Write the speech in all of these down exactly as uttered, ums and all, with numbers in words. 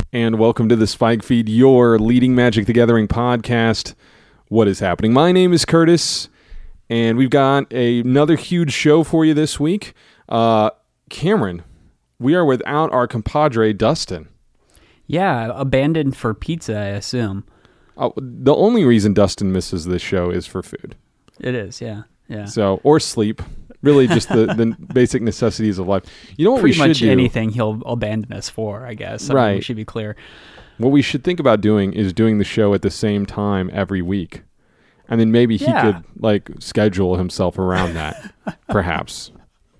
and welcome to the Spike Feed, your leading Magic the Gathering podcast. What is happening? My name is Curtis, and we've got a, another huge show for you this week. Uh, Cameron, we are without our compadre, Dustin. Yeah, abandoned for pizza, I assume. Uh, the only reason Dustin misses this show is for food. It is, yeah. yeah. So, or sleep. Really just the, the basic necessities of life. You know what Pretty we should much do? anything he'll abandon us for, I guess. I right. mean, we should be clear. What we should think about doing is doing the show at the same time every week. And then maybe yeah. he could like schedule himself around that, perhaps.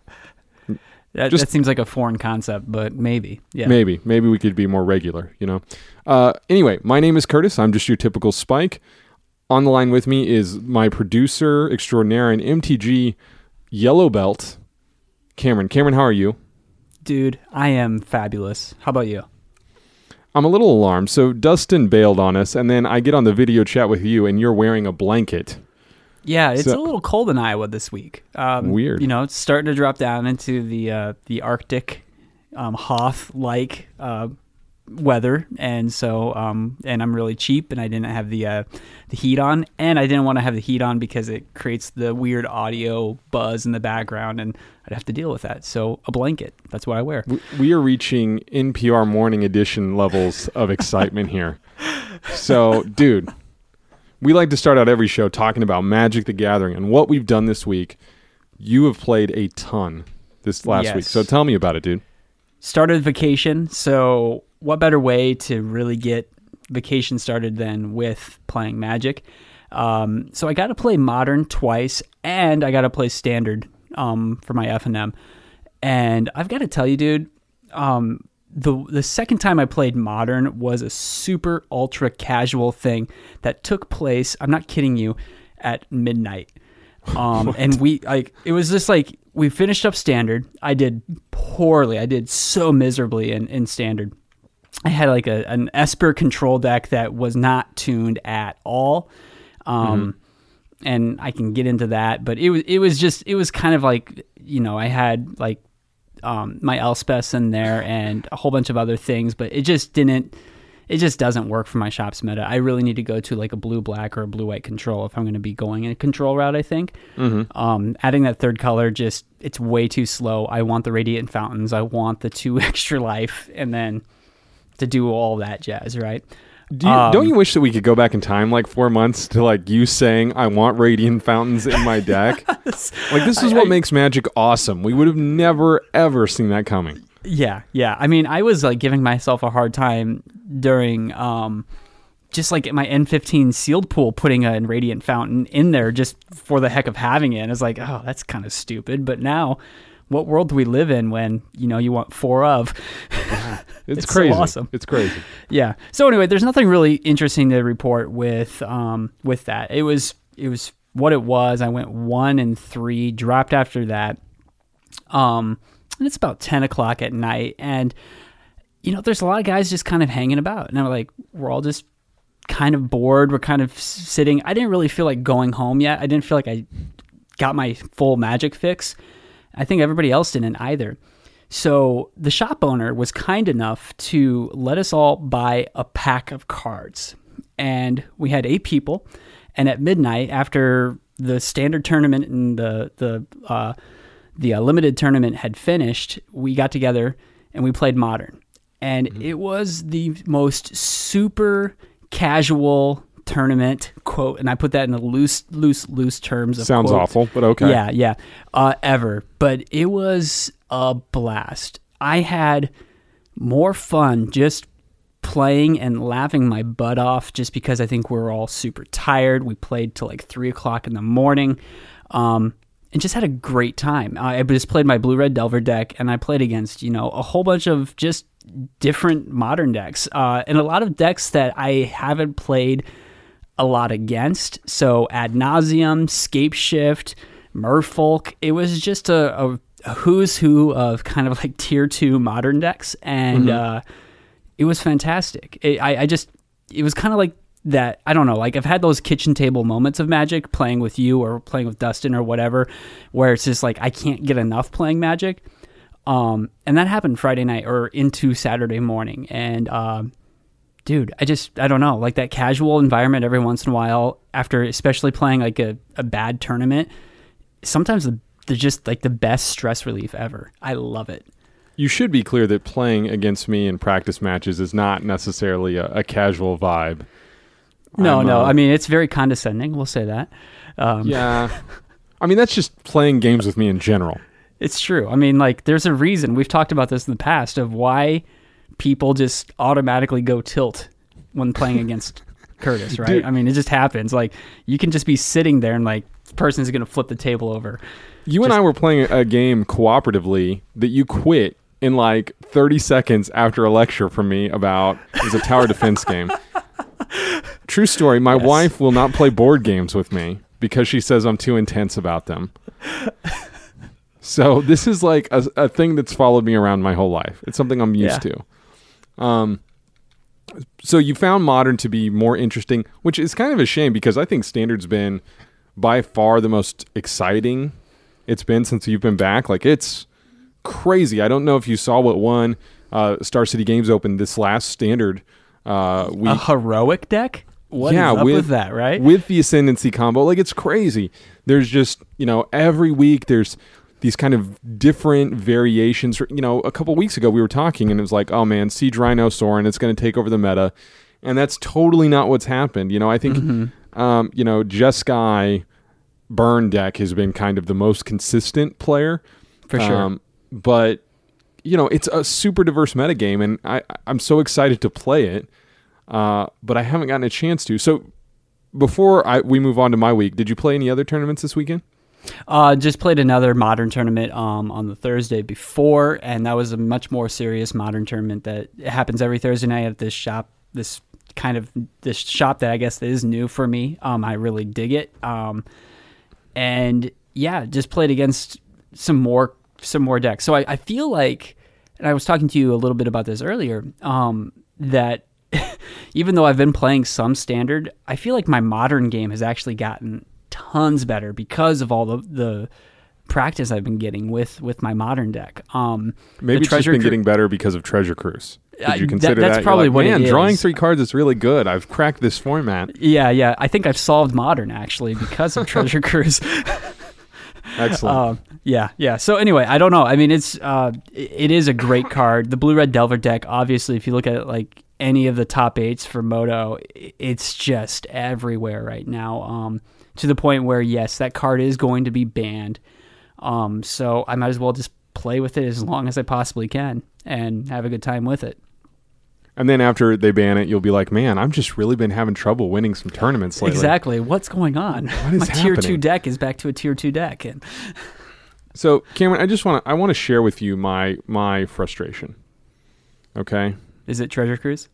That, Just, that seems like a foreign concept, but maybe. Yeah. Maybe. Maybe we could be more regular, you know? Uh, anyway, my name is Curtis. I'm just your typical Spike. On the line with me is my producer extraordinaire and M T G Yellow Belt, Cameron. Cameron, how are you? Dude, I am fabulous. How about you? I'm a little alarmed. So Dustin bailed on us, and then I get on the video chat with you, and you're wearing a blanket. Yeah, it's so, a little cold in Iowa this week. Um, weird. You know, it's starting to drop down into the uh, the Arctic, um, Hoth-like uh, weather, and so um, and I'm really cheap, and I didn't have the uh, the heat on, and I didn't want to have the heat on because it creates the weird audio buzz in the background, and I'd have to deal with that. So a blanket, that's what I wear. We are reaching N P R Morning Edition levels of excitement here. So, dude, we like to start out every show talking about Magic the Gathering and what we've done this week. You have played a ton this last yes. week, so tell me about it, dude. Started vacation, so what better way to really get vacation started than with playing Magic? Um, so I got to play Modern twice, and I got to play Standard um, for my F and M. And I've got to tell you, dude, um, the the second time I played Modern was a super ultra casual thing that took place, I'm not kidding you, at midnight. Um, and we like it was just like we finished up Standard. I did poorly. I did so miserably in, in Standard. I had like a an Esper control deck that was not tuned at all. Um, mm-hmm. And I can get into that, but it was it was just it was kind of like, you know, I had like um, my Elspeth in there and a whole bunch of other things, but it just didn't. It just doesn't work for my Shops meta. I really need to go to like a blue-black or a blue-white control if I'm going to be going in a control route, I think. Mm-hmm. Um, adding that third color, just it's way too slow. I want the Radiant Fountains. I want the two extra life, and then to do all that jazz, right? Do you, um, don't you wish that we could go back in time like four months to like you saying, I want Radiant Fountains in my deck? Like this is I, what I, makes Magic awesome. We would have never, ever seen that coming. Yeah, yeah. I mean, I was like giving myself a hard time during um, just like my N fifteen sealed pool, putting a Radiant Fountain in there just for the heck of having it. And it's like, oh, that's kind of stupid. But now, what world do we live in when, you know, you want four of? It's, it's crazy. So awesome. It's crazy. Yeah. So anyway, there's nothing really interesting to report with um, with that. It was it was what it was. I went one and three, dropped after that. Um. And it's about ten o'clock at night. And, you know, there's a lot of guys just kind of hanging about. And I'm like, we're all just kind of bored. We're kind of sitting. I didn't really feel like going home yet. I didn't feel like I got my full Magic fix. I think everybody else didn't either. So the shop owner was kind enough to let us all buy a pack of cards. And we had eight people. And at midnight, after the Standard tournament and the, the, uh, the uh, limited tournament had finished, we got together and we played Modern. And mm-hmm. it was the most super casual tournament, quote, and I put that in the loose, loose, loose terms. Of Sounds quote. awful, but okay. Yeah, yeah, uh, ever. But it was a blast. I had more fun just playing and laughing my butt off just because I think we we're all super tired. We played till like three o'clock in the morning. Um, And just had a great time. I just played my Blue-Red Delver deck, and I played against, you know, a whole bunch of just different Modern decks. Uh, and a lot of decks that I haven't played a lot against. So Ad Nauseam, Scape Shift, Merfolk. It was just a, a, a who's who of kind of like tier two Modern decks. And mm-hmm. uh, it was fantastic. It, I, I just, it was kind of like, that, I don't know, like I've had those kitchen table moments of Magic playing with you or playing with Dustin or whatever, where it's just like I can't get enough playing Magic. Um, and that happened Friday night or into Saturday morning. And um, dude, I just, I don't know, like that casual environment every once in a while after, especially playing like a, a bad tournament, sometimes the, they're just like the best stress relief ever. I love it. You should be clear that playing against me in practice matches is not necessarily a, a casual vibe. No, I'm, no. uh, I mean, it's very condescending. We'll say that. Um, Yeah. I mean, that's just playing games with me in general. It's true. I mean, like, there's a reason. We've talked about this in the past of why people just automatically go tilt when playing against Curtis, right? Dude. I mean, it just happens. Like, you can just be sitting there and, like, the person's going to flip the table over. You and Just- I were playing a game cooperatively that you quit in like thirty seconds after a lecture from me about, it was a tower defense game. True story. My Yes. wife will not play board games with me because she says I'm too intense about them. So this is like a, a thing that's followed me around my whole life. It's something I'm used Yeah. to. Um, so you found Modern to be more interesting, which is kind of a shame because I think Standard's been by far the most exciting it's been since you've been back. Like, it's crazy. I don't know if you saw what won uh, Star City Games Open this last Standard uh, week. A heroic deck? What yeah, is up with, with that, right? With the Ascendancy combo. Like, it's crazy. There's just, you know, every week there's these kind of different variations. You know, a couple weeks ago we were talking and it was like, oh man, Siege Rhino Sorin, it's going to take over the meta. And that's totally not what's happened. You know, I think, Mm-hmm. um, you know, Jeskai Burn deck has been kind of the most consistent player. For sure. Um, but, you know, it's a super diverse metagame, and I, I'm so excited to play it, uh, but I haven't gotten a chance to. So before I, we move on to my week, did you play any other tournaments this weekend? Uh, just played another Modern tournament um, on the Thursday before, and that was a much more serious Modern tournament that happens every Thursday night at this shop, this kind of, this shop that I guess is new for me. Um, I really dig it. Um, and yeah, just played against some more some more decks. So I, I feel like, and I was talking to you a little bit about this earlier, um, that even though I've been playing some Standard, I feel like my Modern game has actually gotten tons better because of all the the practice I've been getting with with my Modern deck. Um, Maybe the it's just been Cru- getting better because of Treasure Cruise. Did Uh, you that- consider that's that? You're probably like, what it Man, drawing is." three cards is really good. I've cracked this format. Yeah, yeah. I think I've solved Modern actually because of Treasure Cruise. Excellent. Um, yeah, yeah. So anyway, I don't know. I mean, it's uh, it it is a great card. The Blue Red Delver deck, obviously, if you look at it like any of the top eights for Moto, i- it's just everywhere right now. Um, to the point where yes, that card is going to be banned. Um, so I might as well just play with it as long as I possibly can and have a good time with it. And then after they ban it, you'll be like, man, I've just really been having trouble winning some tournaments lately. Exactly. What's going on? What is My tier two happening? deck is back to a tier two deck, and So, Cameron, I just want to I want to share with you my my frustration. Okay? is it Treasure Cruise?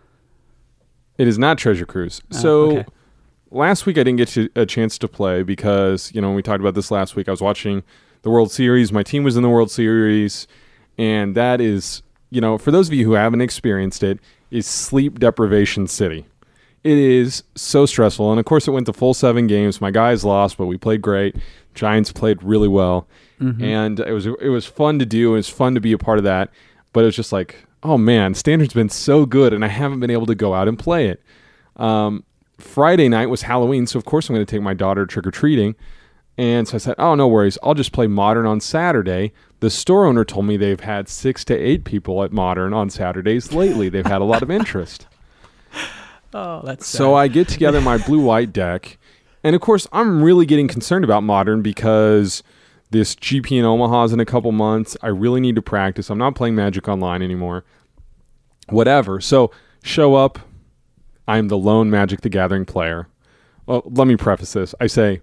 It is not Treasure Cruise. Oh, so, okay. last week I didn't get to, a chance to play because, you know, we talked about this last week. I was watching the World Series. My team was in the World Series, and that is, you know, for those of you who haven't experienced it, is sleep deprivation city. It is so stressful. And of course, it went to full seven games. My guys lost, but we played great. Giants played really well. Mm-hmm. And it was it was fun to do. It was fun to be a part of that. But it was just like, oh man, Standard's been so good, and I haven't been able to go out and play it. Um, Friday night was Halloween, so of course I'm going to take my daughter trick-or-treating. And so I said, oh, no worries. I'll just play Modern on Saturday. The store owner told me they've had six to eight people at Modern on Saturdays lately. They've had a lot of interest. Oh, that's So I get together my blue-white deck. And, of course, I'm really getting concerned about Modern because this G P in Omaha's in a couple months. I really need to practice. I'm not playing Magic Online anymore. Whatever. So show up. I'm the lone Magic the Gathering player. Well, let me preface this. I say,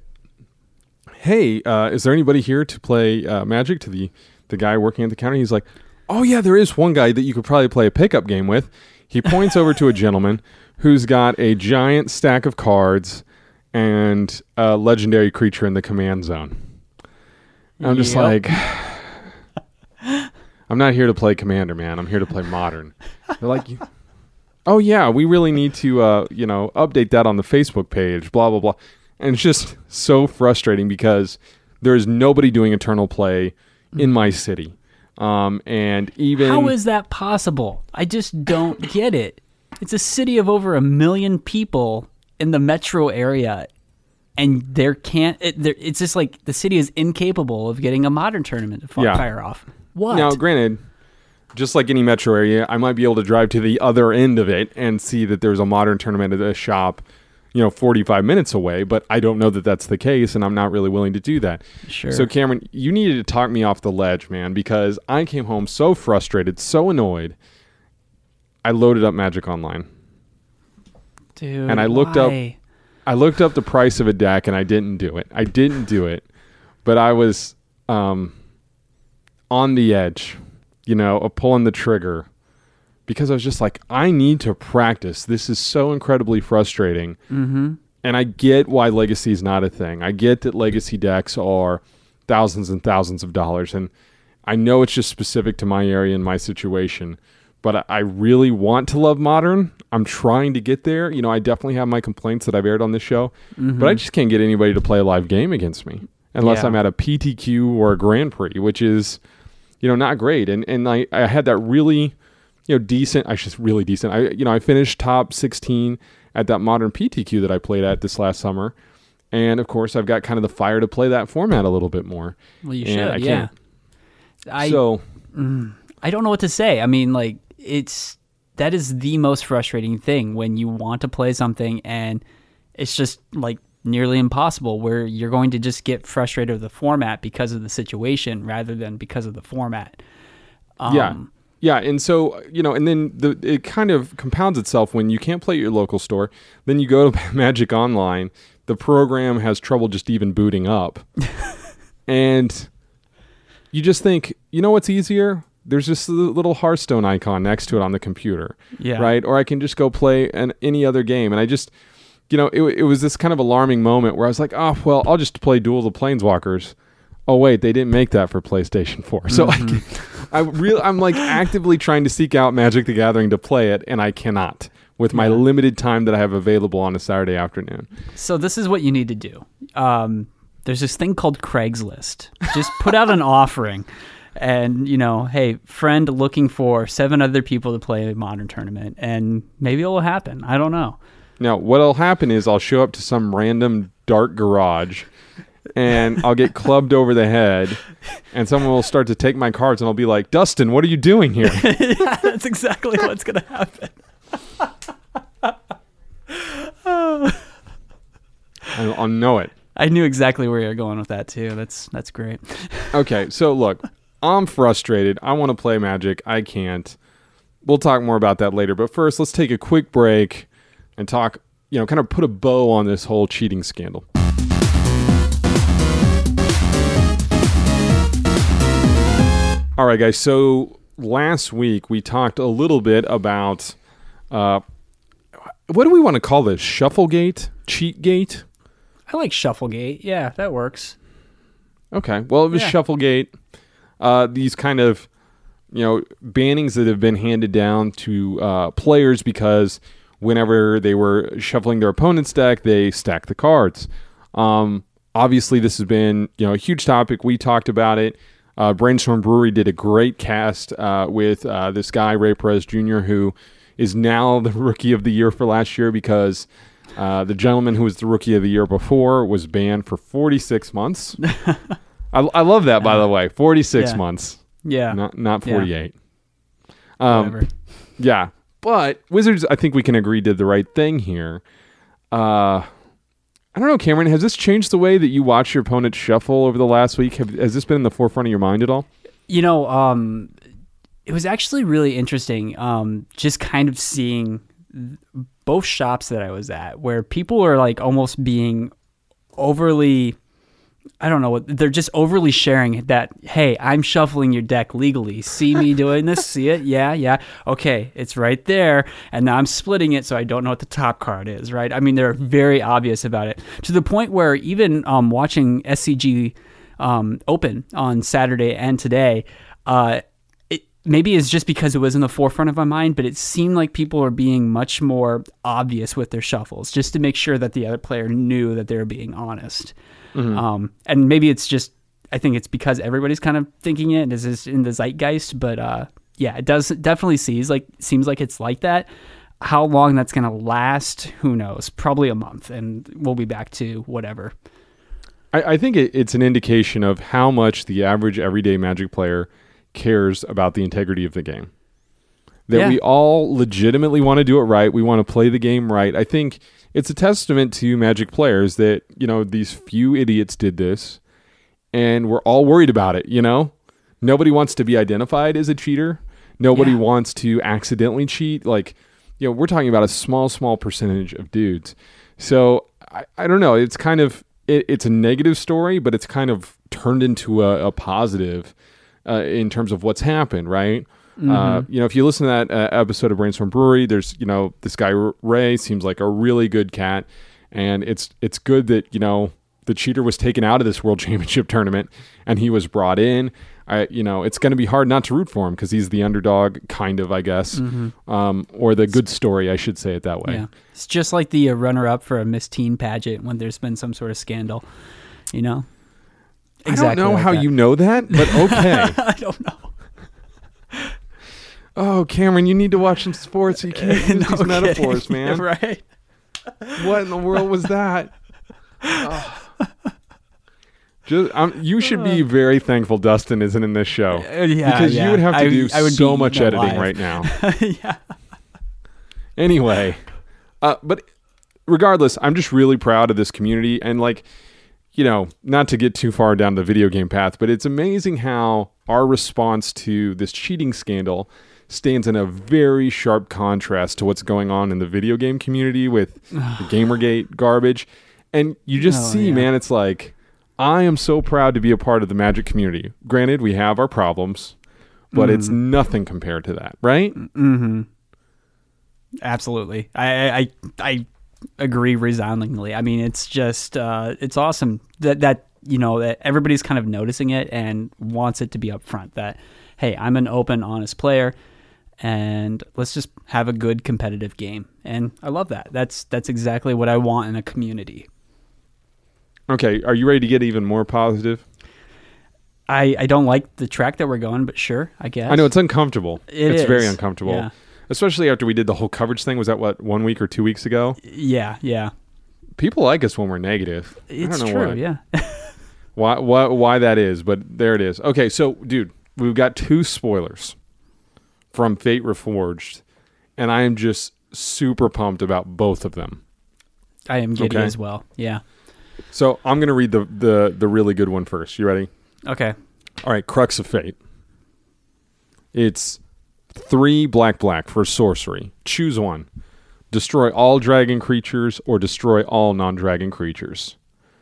hey, uh, is there anybody here to play uh, Magic? To the, the guy working at the counter. He's like, oh, yeah, there is one guy that you could probably play a pickup game with. He points over to a gentleman who's got a giant stack of cards and a legendary creature in the command zone. I'm just Yep. like, I'm not here to play Commander, man. I'm here to play Modern. They're like, oh, yeah, we really need to, uh, you know, update that on the Facebook page, blah, blah, blah. And it's just so frustrating because there is nobody doing Eternal Play in my city. Um, and even... How is that possible? I just don't get it. It's a city of over a million people in the metro area, and there can't. It, there, it's just like the city is incapable of getting a Modern tournament to fi- Yeah. fire off. What? Now, granted, just like any metro area, I might be able to drive to the other end of it and see that there's a Modern tournament at a shop, you know, forty-five minutes away, but I don't know that that's the case, and I'm not really willing to do that. Sure. So, Cameron, you needed to talk me off the ledge, man, because I came home so frustrated, so annoyed. I loaded up Magic Online. Dude, and I looked why? up I looked up the price of a deck, and I didn't do it. I didn't do it, but I was um, on the edge, you know, of pulling the trigger, because I was just like, I need to practice. This is so incredibly frustrating. Mm-hmm. And I get why Legacy is not a thing. I get that Legacy decks are thousands and thousands of dollars, and I know it's just specific to my area and my situation, but I- I really want to love Modern. I'm trying to get there. You know, I definitely have my complaints that I've aired on this show, Mm-hmm. but I just can't get anybody to play a live game against me unless Yeah. I'm at a P T Q or a Grand Prix, which is, you know, not great. And and I, I had that really, you know, decent, I just really decent. I you know, I finished top sixteen at that Modern P T Q that I played at this last summer. And of course, I've got kind of the fire to play that format a little bit more. Well, you And should, I yeah. can't. I So, I don't know what to say. I mean, like, it's that is the most frustrating thing when you want to play something and it's just like nearly impossible, where you're going to just get frustrated with the format because of the situation rather than because of the format. Um, yeah. Yeah, and so, you know, and then the it kind of compounds itself when you can't play at your local store. Then you go to Magic Online, the program has trouble just even booting up. And you just think, you know what's easier? There's just a little Hearthstone icon next to it on the computer, Yeah. right? Or I can just go play an, any other game. And I just, you know, it, it was this kind of alarming moment where I was like, oh, well, I'll just play Duel of the Planeswalkers. Oh, wait, they didn't make that for PlayStation four. So Mm-hmm. I, I really, I'm like actively trying to seek out Magic the Gathering to play it, and I cannot with my Yeah. limited time that I have available on a Saturday afternoon. So this is what you need to do. Um, there's this thing called Craigslist. Just put out an offering. And, you know, hey, friend looking for seven other people to play a Modern tournament, and maybe it will happen. I don't know. Now, what'll happen is I'll show up to some random dark garage, and I'll get clubbed over the head, and someone will start to take my cards, and I'll be like, Dustin, what are you doing here? Yeah, that's exactly what's going to happen. I'll, I'll know it. I knew exactly where you're going with that, too. That's that's great. Okay, so look, I'm frustrated. I want to play Magic. I can't. We'll talk more about that later. But first, let's take a quick break and talk, you know, kind of put a bow on this whole cheating scandal. All right, guys. So last week we talked a little bit about, uh, what do we want to call this? Shufflegate? Cheatgate? I like Shufflegate. Yeah, that works. Okay. Well, it was Yeah. Shufflegate. Uh, these kind of, you know, bannings that have been handed down to uh, players because whenever they were shuffling their opponent's deck, they stacked the cards. Um, obviously, this has been, you know, a huge topic. We talked about it. Uh, Brainstorm Brewery did a great cast uh, with uh, this guy, Ray Perez Junior, who is now the Rookie of the Year for last year because uh, the gentleman who was the Rookie of the Year before was banned for forty-six months. I, I love that, by the way. forty-six Yeah. months, Yeah. not not Yeah. forty-eight. Um, Whatever. yeah, but Wizards, I think we can agree, did the right thing here. Uh, I don't know, Cameron, has this changed the way that you watch your opponent shuffle over the last week? Have, has this been in the forefront of your mind at all? You know, um, it was actually really interesting, um, just kind of seeing both shops that I was at where people are like almost being overly, I don't know, they're just overly sharing that, hey, I'm shuffling your deck legally. See me doing this? See it? Yeah, yeah. Okay, it's right there. And now I'm splitting it so I don't know what the top card is, right? I mean, they're very obvious about it to the point where even um, watching S C G um, Open on Saturday and today, uh, it maybe it's just because it was in the forefront of my mind, but it seemed like people are being much more obvious with their shuffles just to make sure that the other player knew that they were being honest. Mm-hmm. Um, and maybe it's just, I think it's because everybody's kind of thinking it and is in the zeitgeist, but uh, yeah, it does it definitely seems like seems like it's like that. how long that's going to last, who knows? Probably a month, and we'll be back to whatever. I, I think it, it's an indication of how much the average everyday Magic player cares about the integrity of the game. That Yeah. we all legitimately want to do it right. We want to play the game right. I think it's a testament to Magic players that, you know, these few idiots did this, and we're all worried about it, you know? Nobody wants to be identified as a cheater. Nobody Yeah. wants to accidentally cheat. Like, you know, we're talking about a small, small percentage of dudes. So I, I don't know. It's kind of, it, it's a negative story, but it's kind of turned into a, a positive uh, in terms of what's happened, right? Mm-hmm. Uh, you know, if you listen to that uh, episode of Brainstorm Brewery, there's, you know, this guy Ray seems like a really good cat, and it's it's good that, you know, the cheater was taken out of this World Championship tournament and he was brought in. I, you know, it's going to be hard not to root for him because he's the underdog, kind of, I guess, Mm-hmm. um, or the good story, I should say it that way. Yeah. It's just like the uh, runner-up for a Miss Teen pageant when there's been some sort of scandal, you know? I don't know like how that. you know that, but okay. I don't know. Oh, Cameron, you need to watch some sports. You can't use No these metaphors, kidding. man. Right? What in the world was that? Oh. Just, um, you should be very thankful Dustin isn't in this show. Uh, yeah, because yeah. you would have to I- do I would so be much eaten editing alive. right now. Yeah. Anyway, uh, but regardless, I'm just really proud of this community. And like, you know, not to get too far down the video game path, but it's amazing how our response to this cheating scandal stands in a very sharp contrast to what's going on in the video game community with the Gamergate garbage. And you just Oh, see, yeah. man, it's like, I am so proud to be a part of the Magic community. Granted, we have our problems, but Mm. it's nothing compared to that, right? Mm-hmm. Absolutely. I, I I agree resoundingly. I mean, it's just uh, it's awesome that that you know that everybody's kind of noticing it and wants it to be up front. That hey, I'm an open, honest player, and let's just have a good competitive game. And I love that. That's that's exactly what I want in a community. Okay, are you ready to get even more positive? I, I don't like the track that we're going, but sure, I guess. I know it's uncomfortable. It it's very is. uncomfortable. Yeah. Especially after we did the whole coverage thing. Was that what, one week or two weeks ago? Yeah, yeah. People like us when we're negative. It's I don't know true, why. yeah. why why why that is, but there it is. Okay, so dude, we've got two spoilers from Fate Reforged, and I am just super pumped about both of them. I am giddy Okay. as well. Yeah. So I'm gonna read the the the really good one first. You ready? Okay. All right, Crux of Fate. It's three black black for sorcery. Choose one. Destroy all dragon creatures or destroy all non-dragon creatures.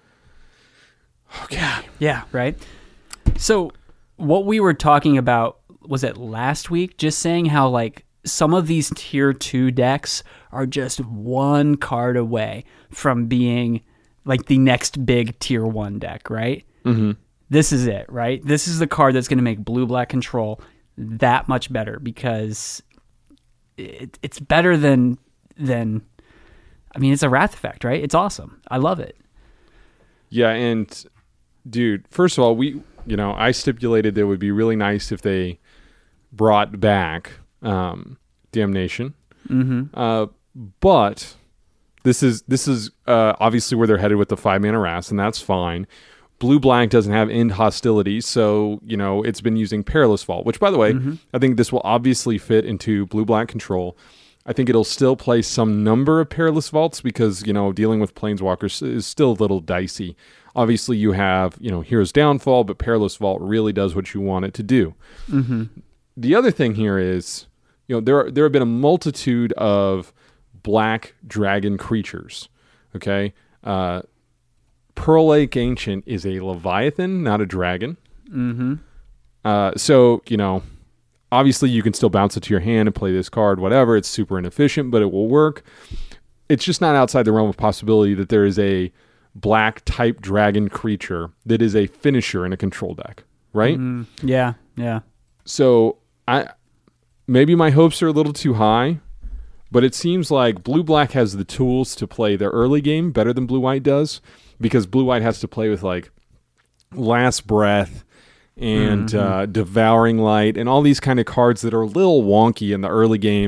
Okay. Yeah, right. So what we were talking about, was it last week? Just saying how like some of these tier two decks are just one card away from being like the next big tier one deck, right? Mm-hmm. This is it, right? This is the card that's going to make blue-black control that much better because it, it's better than than. I mean, it's a Wrath effect, right? It's awesome. I love it. Yeah, and dude, first of all, we you know I stipulated that it would be really nice if they brought back um, Damnation, Mm-hmm. uh, but this is this is uh, obviously where they're headed with the five mana Wrath, and that's fine. Blue black doesn't have end hostility, so you know it's been using Perilous Vault, which, by the way, Mm-hmm. I think this will obviously fit into blue black control. I think it'll still play some number of Perilous Vaults because you know dealing with Planeswalkers is still a little dicey. Obviously, you have you know Hero's Downfall, but Perilous Vault really does what you want it to do. Mm-hmm. The other thing here is, you know, there are, there have been a multitude of black dragon creatures. Okay. Uh, Pearl Lake Ancient is a Leviathan, not a dragon. Mm-hmm. Uh, so, you know, obviously you can still bounce it to your hand and play this card, whatever. It's super inefficient, but it will work. It's just not outside the realm of possibility that there is a black type dragon creature that is a finisher in a control deck, right? Mm, yeah, yeah. So I maybe my hopes are a little too high, but it seems like blue-black has the tools to play their early game better than blue-white does, because blue-white has to play with like Last Breath and Mm-hmm. uh, Devouring Light and all these kind of cards that are a little wonky in the early game.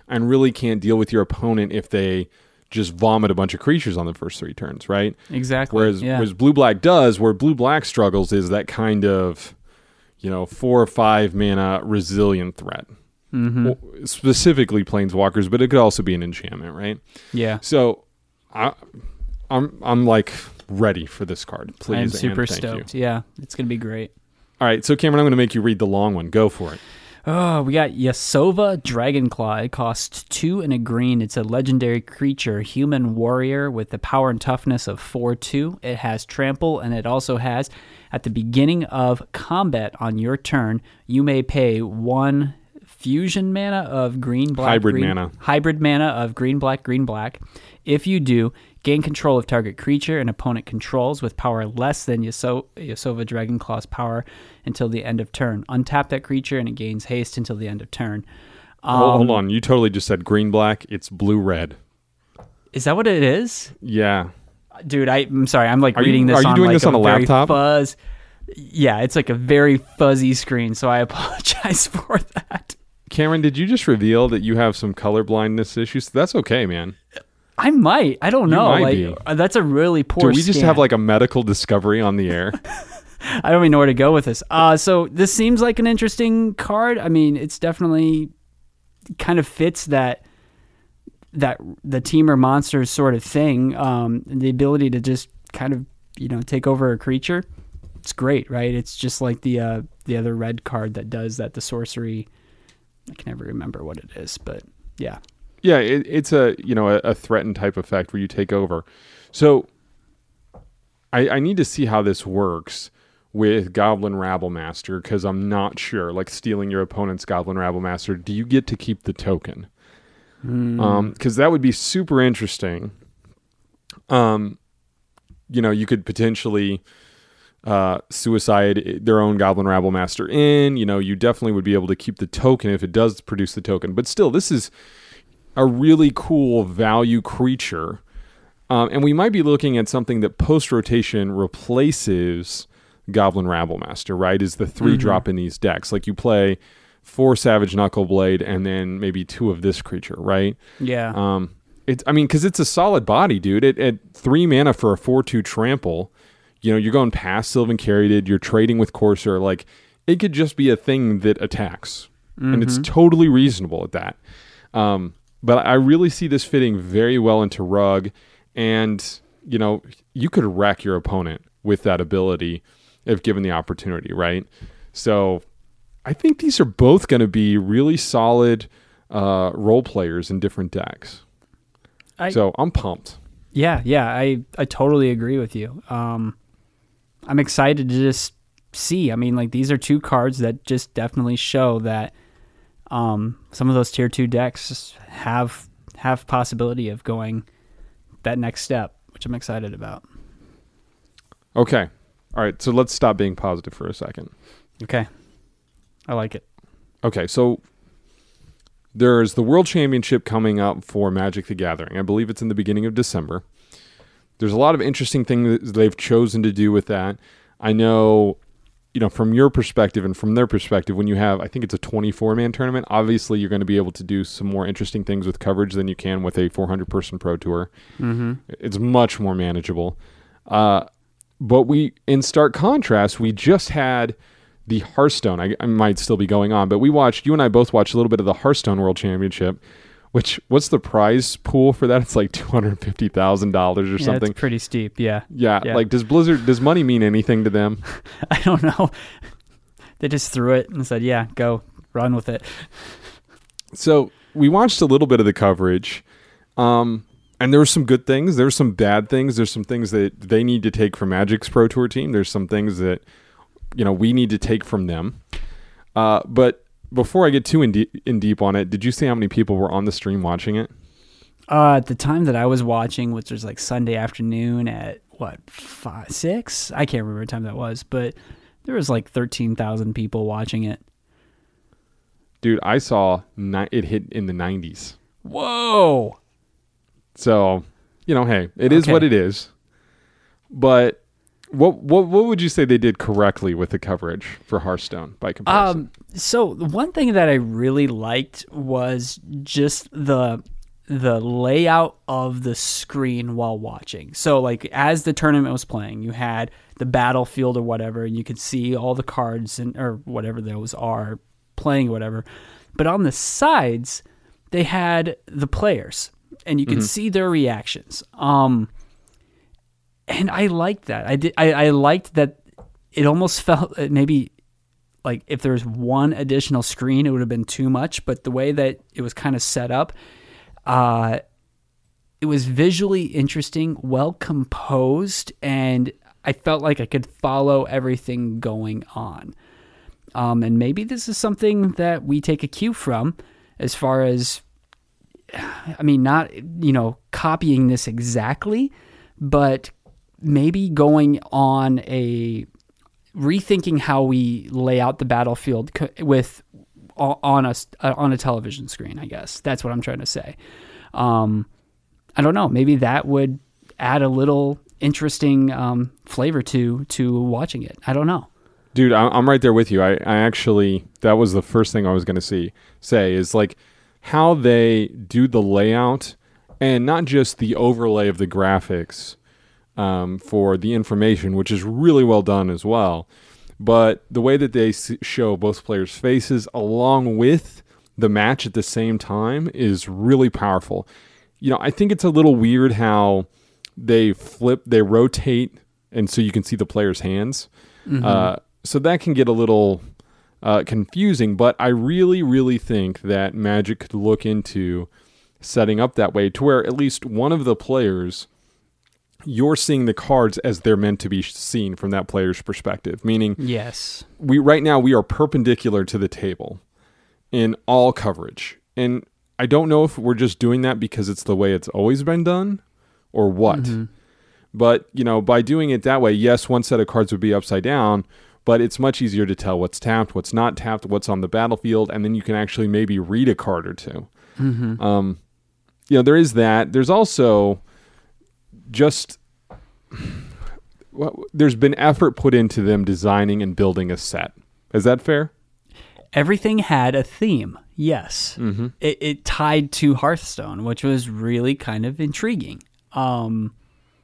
and really can't deal with your opponent if they just vomit a bunch of creatures on the first three turns, right? Exactly. Whereas, yeah. whereas blue-black does, where blue-black struggles is that kind of, you know, four or five mana resilient threat. Mm-hmm. Well, specifically planeswalkers, but it could also be an enchantment, right? Yeah. So I, I'm I'm like ready for this card. Please, I'm and super thank stoked. you. Yeah, it's gonna be great. All right, so Cameron, I'm going to make you read the long one. Go for it. Oh, we got Yasova Dragonclaw. It costs two and a green. It's a legendary creature, human warrior with the power and toughness of four two. It has trample, and it also has, at the beginning of combat on your turn, you may pay one fusion mana of green, black, Hybrid green, mana. Hybrid mana of green, black, green, black. If you do, gain control of target creature an opponent controls with power less than Yaso- Yasova Dragonclaw's power until the end of turn. Untap that creature and it gains haste until the end of turn. Um, hold, hold on. You totally just said green-black. It's blue-red. Is that what it is? Yeah. Dude, I, I'm sorry. I'm like Are reading you, this are you on doing like this on a very laptop? Fuzz. Yeah, it's like a very fuzzy screen, so I apologize for that. Cameron, did you just reveal that you have some color blindness issues? That's okay, man. I might. I don't You know. might Like be. uh, that's a really poor. Do we just scan. have like a medical discovery on the air? I don't even know where to go with this. Uh, so this seems like an interesting card. I mean, it's definitely kind of fits that that the team or monsters sort of thing. Um, the ability to just kind of you know take over a creature. It's great, right? It's just like the uh, the other red card that does that. The sorcery. I can never remember what it is, but yeah. Yeah, it, it's a you know a, a threatened type effect where you take over. So I, I need to see how this works with Goblin Rabblemaster because I'm not sure. Like stealing your opponent's Goblin Rabblemaster, do you get to keep the token? Mm. Um, because that would be super interesting. Um, you know, you could potentially uh, suicide their own Goblin Rabblemaster in. You know, you definitely would be able to keep the token if it does produce the token. But still, this is a really cool value creature. Um, and we might be looking at something that post-rotation replaces Goblin Rabblemaster, right? Is the three mm-hmm. drop in these decks. Like you play four Savage Knuckleblade and then maybe two of this creature, right? Yeah. Um, it's, I mean, because it's a solid body, dude. It, at three mana for a four two trample, you know, you're going past Sylvan Caryatid, you're trading with Courser. Like, it could just be a thing that attacks. Mm-hmm. And it's totally reasonable at that. Um, but I really see this fitting very well into Rug. And, you know, you could wreck your opponent with that ability if given the opportunity, right? So I think these are both going to be really solid uh, role players in different decks. I, so I'm pumped. Yeah, yeah, I, I totally agree with you. Um, I'm excited to just see. I mean, like, these are two cards that just definitely show that um, some of those tier two decks have have possibility of going that next step, which I'm excited about. Okay. All right, so let's stop being positive for a second. Okay. I like it. Okay, so there's the World Championship coming up for Magic the Gathering. I believe it's in the beginning of December. There's a lot of interesting things they've chosen to do with that. I know, you know, from your perspective and from their perspective, when you have, I think it's a twenty-four man tournament, obviously you're going to be able to do some more interesting things with coverage than you can with a four hundred person Pro Tour. Mm-hmm. It's much more manageable. Uh, but we, in stark contrast, we just had the Hearthstone. I, I might still be going on, but we watched, you and I both watched a little bit of the Hearthstone World Championship, which, what's the prize pool for that? It's like two hundred fifty thousand dollars or yeah, something. It's pretty steep, yeah. yeah. Yeah, like does Blizzard, does money mean anything to them? I don't know. They just threw it and said, yeah, go, run with it. So we watched a little bit of the coverage, um, and there were some good things. There were some bad things. There's some things that they need to take from Magic's Pro Tour team. There's some things that, you know, we need to take from them. Uh, but before I get too in, de- in deep on it, did you see how many people were on the stream watching it? Uh, at the time that I was watching, which was like Sunday afternoon at what, five, six? I can't remember what time that was, but there was like thirteen thousand people watching it. Dude, I saw ni- it hit in the nineties. Whoa. So, you know, hey, it is Okay. what it is. But What what what would you say they did correctly with the coverage for Hearthstone by comparison? Um, so the one thing that I really liked was just the the layout of the screen while watching. So like as the tournament was playing, you had the battlefield or whatever, and you could see all the cards and or whatever those are playing or whatever. But on the sides, they had the players, and you could mm-hmm. see their reactions. Um, and I liked that. I did. I, I liked that. It almost felt maybe like if there was one additional screen, it would have been too much. But the way that it was kind of set up, uh, it was visually interesting, well composed, and I felt like I could follow everything going on. Um, and maybe this is something that we take a cue from, as far as, I mean, not, you know, copying this exactly, but maybe going on a rethinking how we lay out the battlefield with on a on a television screen. I guess that's what I'm trying to say. Um, I don't know. Maybe that would add a little interesting um, flavor to to watching it. I don't know. Dude, I'm right there with you. I, I actually, that was the first thing I was going to see say is like how they do the layout and not just the overlay of the graphics um, for the information, which is really well done as well, but the way that they show both players' faces along with the match at the same time is really powerful. You know, I think it's a little weird how they flip, they rotate, and so you can see the player's hands. Mm-hmm. Uh, so that can get a little uh, confusing, but I really, really think that Magic could look into setting up that way to where at least one of the players, you're seeing the cards as they're meant to be seen from that player's perspective. Meaning, yes, we right now we are perpendicular to the table in all coverage. And I don't know if we're just doing that because it's the way it's always been done or what. Mm-hmm. But, you know, by doing it that way, yes, one set of cards would be upside down, but it's much easier to tell what's tapped, what's not tapped, what's on the battlefield, and then you can actually maybe read a card or two. Mm-hmm. Um, you know, there is that. There's also just... well, there's been effort put into them designing and building a set. Is that fair? Everything had a theme, yes. Mm-hmm. It, it tied to Hearthstone, which was really kind of intriguing. Um,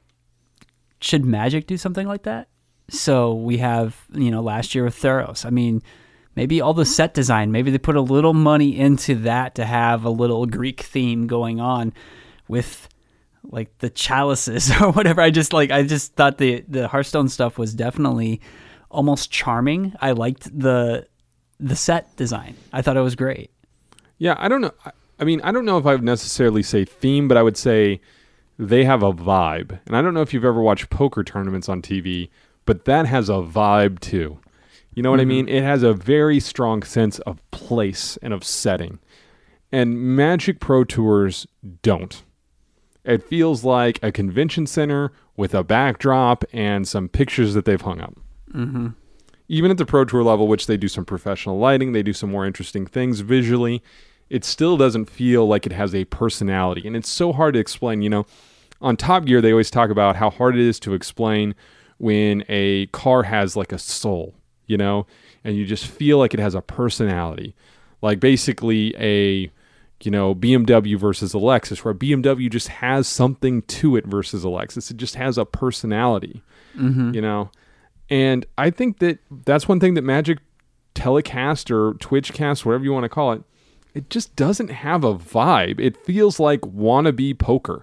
should Magic do something like that? So we have, you know, last year with Theros. I mean, maybe all the set design, maybe they put a little money into that to have a little Greek theme going on with like the chalices or whatever. I just like, I just thought the, the Hearthstone stuff was definitely almost charming. I liked the, the set design. I thought it was great. Yeah. I don't know. I mean, I don't know if I would necessarily say theme, but I would say they have a vibe. And I don't know if you've ever watched poker tournaments on T V, but that has a vibe too. You know what mm-hmm. I mean? It has a very strong sense of place and of setting. And Magic Pro Tours don't. It feels like a convention center with a backdrop and some pictures that they've hung up. Mm-hmm. Even at the Pro Tour level, which they do some professional lighting, they do some more interesting things visually, it still doesn't feel like it has a personality. And it's so hard to explain. You know, on Top Gear, they always talk about how hard it is to explain when a car has like a soul, you know, and you just feel like it has a personality. Like basically a, you know, B M W versus a Lexus, where B M W just has something to it versus a Lexus. It just has a personality, mm-hmm. you know. And I think that that's one thing that Magic Telecast or Twitchcast, whatever you want to call it, it just doesn't have a vibe. It feels like wannabe poker.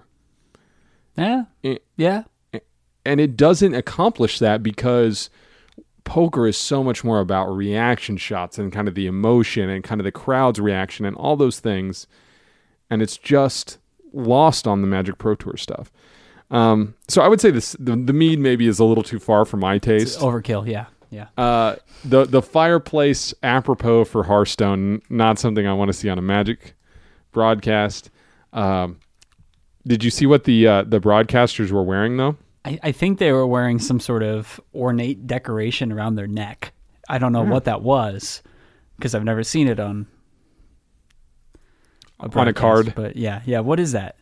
Yeah. And, yeah. And it doesn't accomplish that because poker is so much more about reaction shots and kind of the emotion and kind of the crowd's reaction and all those things. And it's just lost on the Magic Pro Tour stuff. Um, so I would say this, the, the mead maybe is a little too far for my taste. It's overkill, yeah. Yeah. Uh, the the fireplace apropos for Hearthstone, not something I want to see on a Magic broadcast. Um, did you see what the uh, the broadcasters were wearing though? I, I think they were wearing some sort of ornate decoration around their neck. I don't know yeah. what that was because I've never seen it on a on a card. But yeah, yeah. What is that?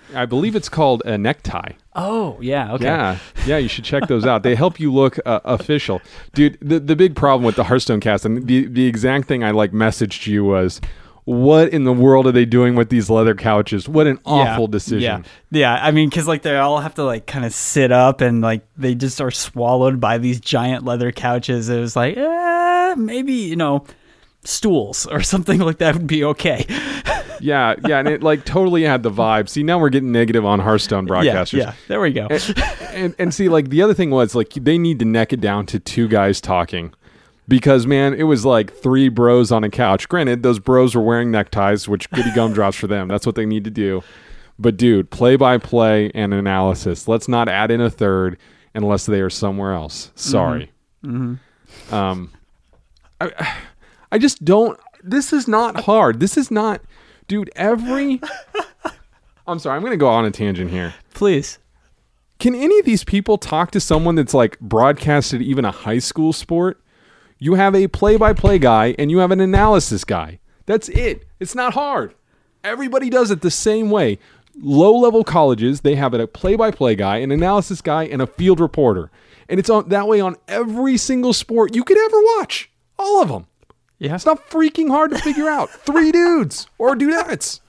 I believe it's called a necktie. Oh, yeah. Okay. Yeah, yeah, you should check those out. They help you look uh, official, dude. The the big problem with the Hearthstone cast, and the the exact thing I like messaged you was, what in the world are they doing with these leather couches? What an awful yeah, decision. Yeah, yeah. I mean, because like they all have to like kind of sit up, and like they just are swallowed by these giant leather couches. It was like, eh, maybe you know, stools or something like that would be okay. Yeah, yeah, and it like totally had the vibe. See, now we're getting negative on Hearthstone broadcasters. Yeah, yeah, there we go. and, and, and see, like the other thing was like they need to neck it down to two guys talking, because man, it was like three bros on a couch. Granted, those bros were wearing neckties, which goody gumdrops for them. That's what they need to do. But dude, play by play and analysis. Let's not add in a third unless they are somewhere else. Sorry. Mm-hmm. Mm-hmm. Um, I, I just don't. This is not hard. This is not. Dude, every... I'm sorry, I'm going to go on a tangent here. Please. Can any of these people talk to someone that's like broadcasted even a high school sport? You have a play-by-play guy and you have an analysis guy. That's it. It's not hard. Everybody does it the same way. Low-level colleges, they have a play-by-play guy, an analysis guy, and a field reporter. And it's on that way on every single sport you could ever watch. All of them. Yeah. It's not freaking hard to figure out. Three dudes or dudettes.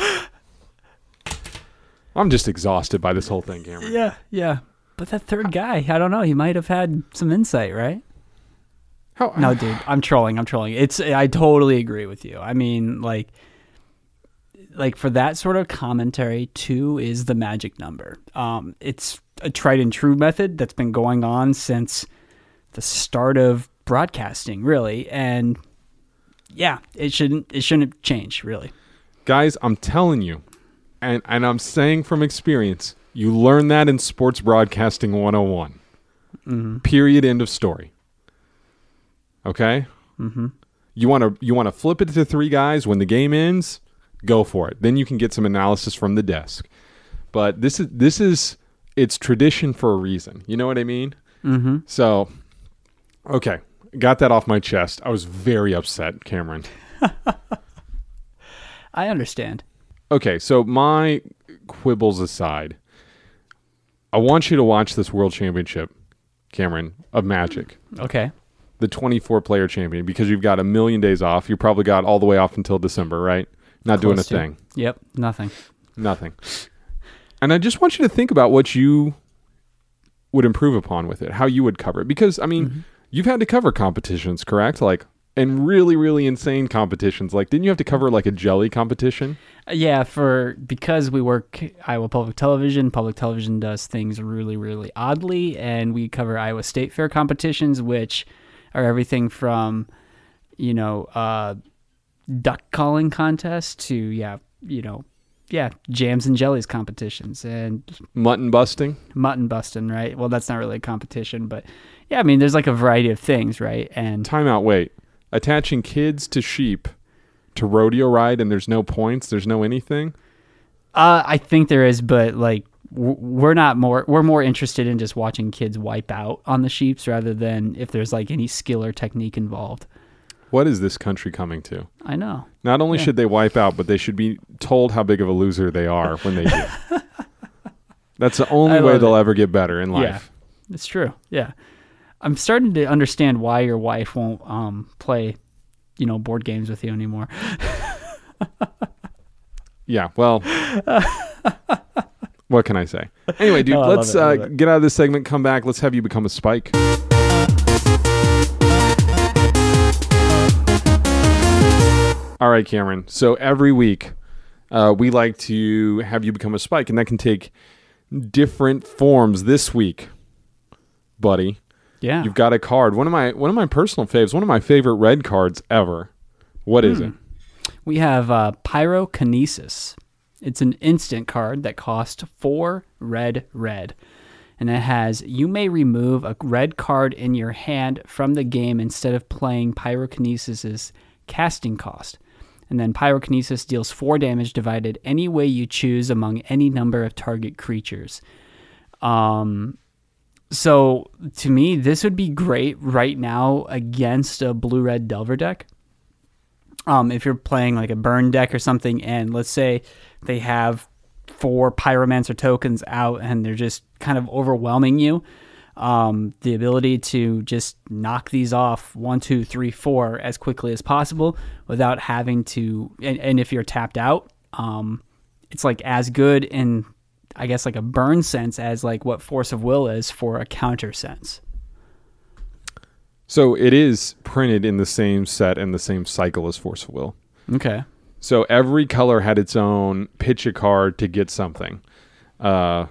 I'm just exhausted by this whole thing, Cameron. Yeah, yeah. But that third guy, I don't know. He might have had some insight, right? How, no, dude. I'm trolling. I'm trolling. It's. I totally agree with you. I mean, like, like for that sort of commentary, two is the magic number. Um, it's a tried and true method that's been going on since the start of broadcasting, really, and. Yeah, it shouldn't it shouldn't change, really. Guys, I'm telling you, and, and I'm saying from experience, you learn that in Sports Broadcasting one oh one. Mm-hmm. Period, end of story. Okay? Mm-hmm. You want to you want to flip it to three guys when the game ends? Go for it. Then you can get some analysis from the desk. But this is this is it's tradition for a reason. You know what I mean? Mm-hmm. So, okay. Got that off my chest. I was very upset, Cameron. I understand. Okay, so my quibbles aside, I want you to watch this World Championship, Cameron, of Magic. Okay. The twenty-four player champion, because you've got a million days off. You probably got all the way off until December, right? Not Close doing a to. thing. Yep, nothing. Nothing. And I just want you to think about what you would improve upon with it, how you would cover it. Because, I mean... Mm-hmm. You've had to cover competitions, correct? Like, and really, really insane competitions. Like, didn't you have to cover like a jelly competition? Yeah, for because we work Iowa Public Television. Public Television does things really, really oddly, and we cover Iowa State Fair competitions, which are everything from, you know, uh, duck calling contests to yeah, you know, yeah, jams and jellies competitions and mutton busting. Mutton busting, right? Well, that's not really a competition, but. Yeah, I mean, there's like a variety of things, right? And time out, wait. Attaching kids to sheep to rodeo ride and there's no points, there's no anything? Uh, I think there is, but like we're not more we're more interested in just watching kids wipe out on the sheeps rather than if there's like any skill or technique involved. What is this country coming to? I know. Not only yeah. should they wipe out, but they should be told how big of a loser they are when they do. That's the only way they'll it. ever get better in life. Yeah, it's true. Yeah. I'm starting to understand why your wife won't um, play, you know, board games with you anymore. Yeah, well, what can I say? Anyway, dude, oh, let's it, uh, get out of this segment, come back. Let's have you become a Spike. All right, Cameron. So every week uh, we like to have you become a Spike, and that can take different forms. This week, buddy. Yeah. You've got a card. One of my one of my personal faves, one of my favorite red cards ever. What is mm. it? We have uh, Pyrokinesis. It's an instant card that costs four red red. And it has, you may remove a red card in your hand from the game instead of playing Pyrokinesis' casting cost. And then Pyrokinesis deals four damage divided any way you choose among any number of target creatures. Um... So, to me, this would be great right now against a blue-red Delver deck. Um, if you're playing like a burn deck or something, and let's say they have four Pyromancer tokens out and they're just kind of overwhelming you. Um, the ability to just knock these off one, two, three, four as quickly as possible without having to, and, and if you're tapped out, um, it's like as good in, I guess, like a burn sense as like what Force of Will is for a counter sense. So it is printed in the same set and the same cycle as Force of Will. Okay. So every color had its own pitch a card to get something. Uh,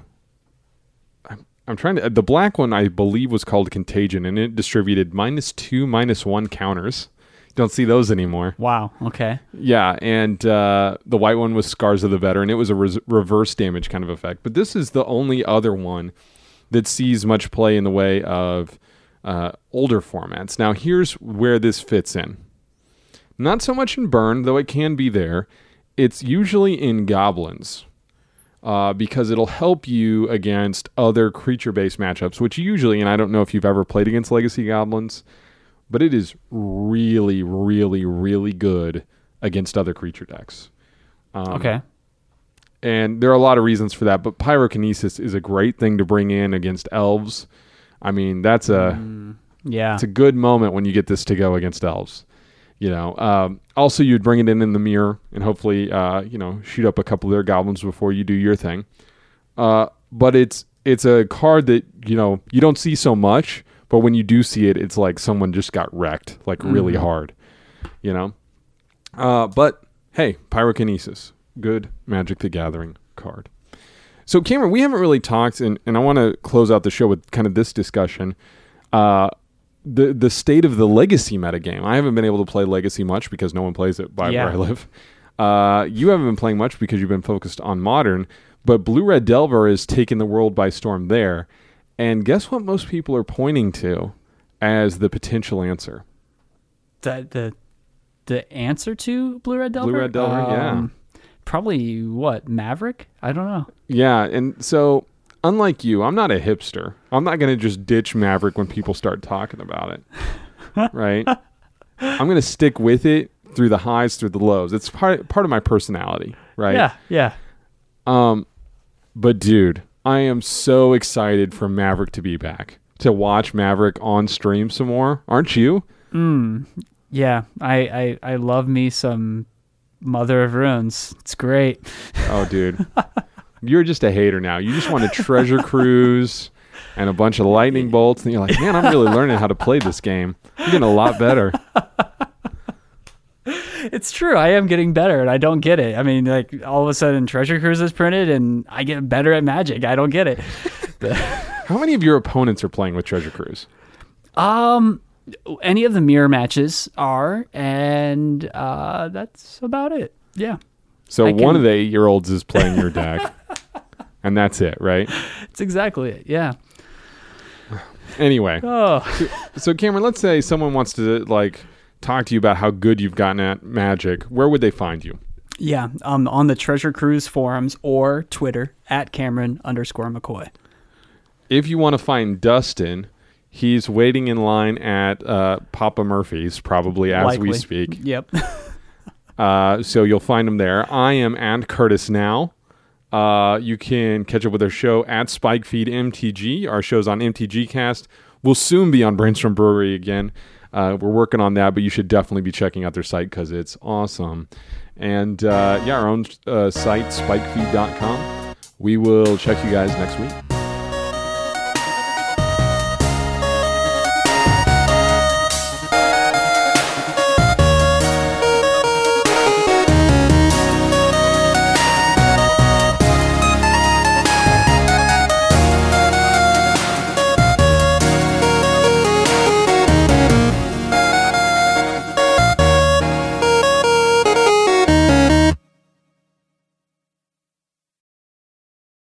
I'm, I'm trying to... The black one, I believe, was called Contagion, and it distributed minus two, minus one counters. Don't see those anymore. Wow. Okay. Yeah, and uh, the white one was Scars of the Veteran. It was a res- reverse damage kind of effect. But this is the only other one that sees much play in the way of uh, older formats. Now, here's where this fits in. Not so much in Burn, though it can be there. It's usually in Goblins uh, because it'll help you against other creature-based matchups, which usually, and I don't know if you've ever played against Legacy Goblins, but it is really, really, really good against other creature decks. Um, okay. And there are a lot of reasons for that, but Pyrokinesis is a great thing to bring in against Elves. I mean, that's a, Mm, yeah. it's a good moment when you get this to go against Elves. You know, um, also you'd bring it in in the mirror and hopefully, uh, you know, shoot up a couple of their goblins before you do your thing. Uh, but it's it's a card that, you know, you don't see so much, but when you do see it, it's like someone just got wrecked, like really Mhm. hard, you know. Uh, but hey, Pyrokinesis, good Magic the Gathering card. So Cameron, we haven't really talked, and, and I want to close out the show with kind of this discussion. Uh, the the state of the Legacy metagame. I haven't been able to play Legacy much because no one plays it by Yeah. where I live. Uh, you haven't been playing much because you've been focused on Modern, but Blue Red Delver has taken the world by storm there. And guess what most people are pointing to as the potential answer? The the the answer to Blue Red Delver? Blue Red Delver, yeah. Probably what? Maverick? I don't know. Yeah, and so unlike you, I'm not a hipster. I'm not going to just ditch Maverick when people start talking about it, right? I'm going to stick with it through the highs, through the lows. It's part part of my personality, right? Yeah, yeah. Um, but dude, I am so excited for Maverick to be back, to watch Maverick on stream some more. Aren't you? Mm, yeah, I, I, I love me some Mother of Runes. It's great. Oh, dude. You're just a hater now. You just want a treasure cruise and a bunch of lightning bolts. And you're like, man, I'm really learning how to play this game. I'm getting a lot better. It's true. I am getting better, and I don't get it. I mean, like, all of a sudden, Treasure Cruise is printed, and I get better at Magic. I don't get it. How many of your opponents are playing with Treasure Cruise? Um, any of the mirror matches are, and uh, that's about it. Yeah. So I one can- of the eight-year-olds is playing your deck, and that's it, right? That's exactly it. Yeah. Anyway, Oh, so Cameron, let's say someone wants to like talk to you about how good you've gotten at Magic. Where would they find you? yeah. Um, on the Treasure Cruise forums or Twitter at Cameron underscore McCoy. If you want to find Dustin, he's waiting in line at uh, Papa Murphy's, probably as we Likely. speak. Yep. Uh, so you'll find him there. I am and Curtis now. Uh, you can catch up with our show at SpikeFeed M T G. Our show's on M T G Cast. We'll soon be on Brainstorm Brewery again. Uh, we're working on that, but you should definitely be checking out their site because it's awesome. And uh, yeah, our own uh, site, spike feed dot com. We will check you guys next week.